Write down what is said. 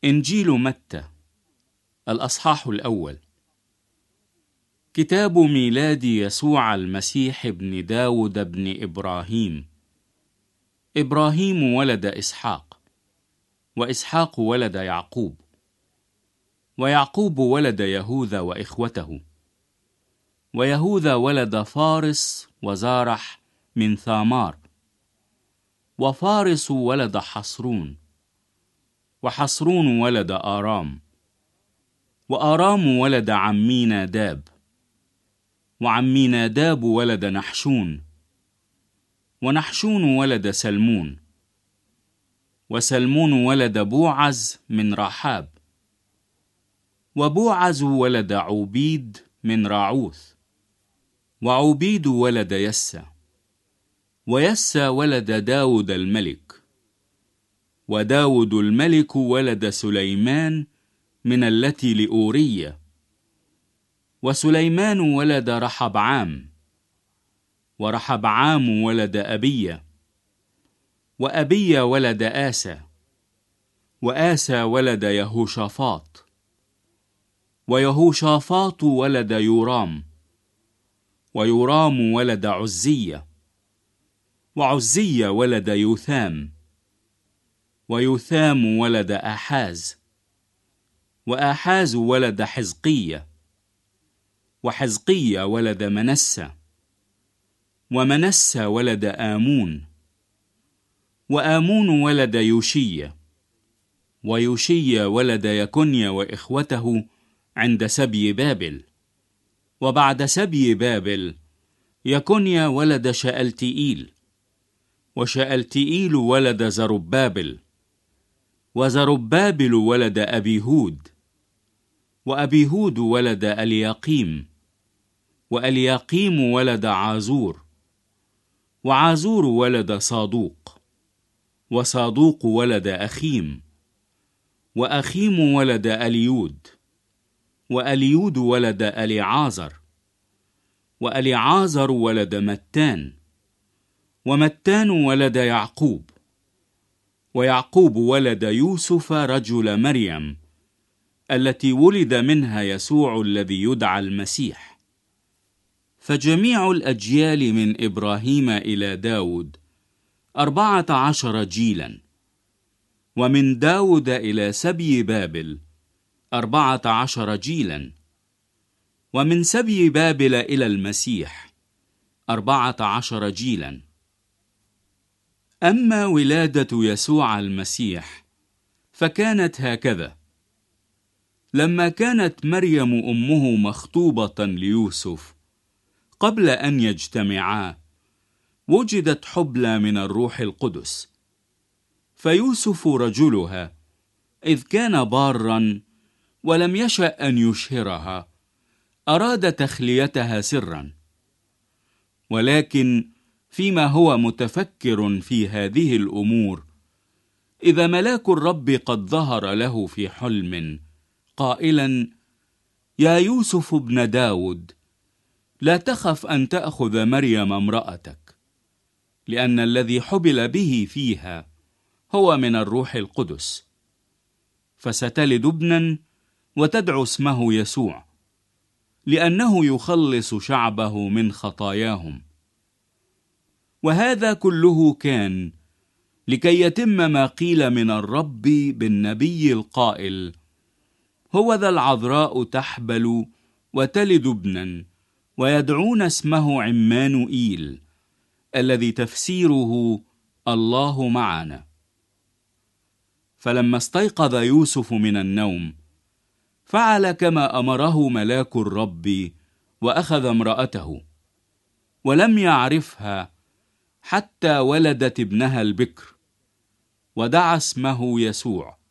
إنجيل متى الأصحاح الأول. كتاب ميلاد يسوع المسيح ابن داود ابن إبراهيم. إبراهيم ولد إسحاق، وإسحاق ولد يعقوب، ويعقوب ولد يهوذا وإخوته، ويهوذا ولد فارس وزارح من ثامار، وفارس ولد حصرون، وحصرون ولد آرام، وآرام ولد عميناداب، وعميناداب ولد نحشون، ونحشون ولد سلمون، وسلمون ولد بوعز من رحاب، وبوعز ولد عوبيد من راعوث، وعوبيد ولد يسى، ويسى ولد داود الملك، وداود الملك ولد سليمان من التي لأورية، وسليمان ولد رحبعام، ورحبعام ولد أبية، وأبية ولد آسى، وآسى ولد يهوشافاط، ويهوشافاط ولد يورام، ويورام ولد عزية، وعزية ولد يوثام، ويوثام ولد آحاز، وآحاز ولد حزقية، وحزقية ولد منسى، ومنسى ولد آمون، وآمون ولد يوشية، ويوشية ولد يكونيا وإخوته عند سبي بابل، وبعد سبي بابل يكونيا ولد شألتئيل، وشألتئيل ولد زربابل، وزربابل ولد أبيهود، وأبيهود ولد الياقيم، وألياقيم ولد عازور، وعازور ولد صادوق، وصادوق ولد أخيم، وأخيم ولد أليود، وأليود ولد أليعازر، وأليعازر ولد متان، ومتان ولد يعقوب، ويعقوب ولد يوسف رجل مريم التي ولد منها يسوع الذي يدعى المسيح. فجميع الأجيال من إبراهيم إلى داود 14 جيلا، ومن داود إلى سبي بابل 14 جيلا، ومن سبي بابل إلى المسيح 14 جيلا. أما ولادة يسوع المسيح فكانت هكذا: لما كانت مريم أمه مخطوبة ليوسف قبل أن يجتمعا وجدت حبلى من الروح القدس، فيوسف رجلها إذ كان بارا ولم يشأ أن يشهرها أراد تخليتها سرا، ولكن فيما هو متفكر في هذه الأمور إذا ملاك الرب قد ظهر له في حلم قائلا: يا يوسف ابن داود، لا تخف أن تأخذ مريم امرأتك، لأن الذي حبل به فيها هو من الروح القدس، فستلد ابنا وتدعو اسمه يسوع، لأنه يخلص شعبه من خطاياهم. وهذا كله كان لكي يتم ما قيل من الرب بالنبي القائل: هوذا العذراء تحبل وتلد ابنا ويدعون اسمه عمانوئيل، الذي تفسيره الله معنا. فلما استيقظ يوسف من النوم فعل كما أمره ملاك الرب، وأخذ امرأته، ولم يعرفها حتى ولدت ابنها البكر، ودعا اسمه يسوع،